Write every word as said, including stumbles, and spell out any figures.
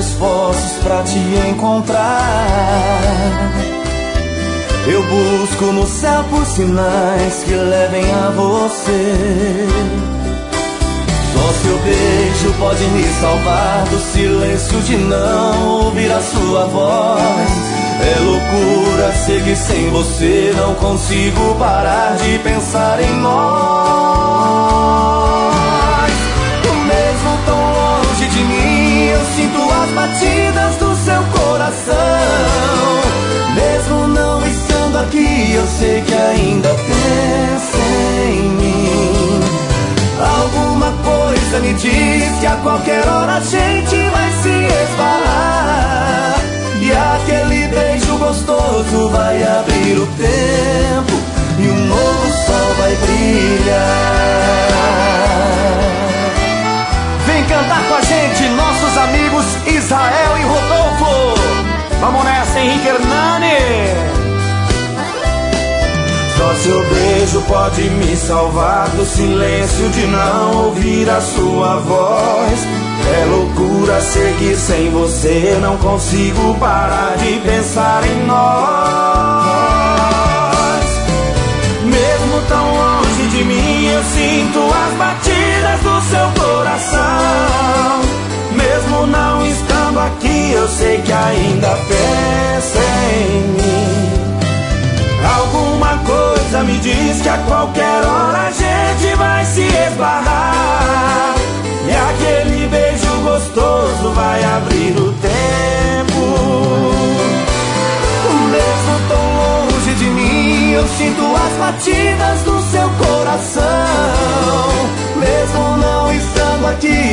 esforços pra te encontrar. Eu busco no céu por sinais que levem a você. Só seu beijo pode me salvar do silêncio de não ouvir a sua voz. É loucura seguir sem você, não consigo parar de pensar em nós. Mesmo tão longe de mim, eu sinto as batidas do seu coração. Mesmo não estando aqui, eu sei que ainda pensa em mim. Alguma coisa me diz que a qualquer hora a gente vai se esbarrar, e aquele beijo gostoso vai abrir o tempo e um novo sol vai brilhar. Vem cantar com a gente, nossos amigos Israel e Rodolfo. Vamos nessa, Henrique Hernani. Só seu beijo pode me salvar do silêncio de não ouvir a sua voz. É loucura seguir sem você, não consigo parar de pensar em nós. Mesmo tão longe de mim, eu sinto as batidas do seu coração. Mesmo não estando aqui, eu sei que ainda pensa em mim. Alguma coisa me diz que a qualquer hora a gente vai se esbarrar, e aquele beijo gostoso vai abrir o tempo. Mesmo tão longe de mim, eu sinto as batidas do seu coração. Mesmo não estando aqui,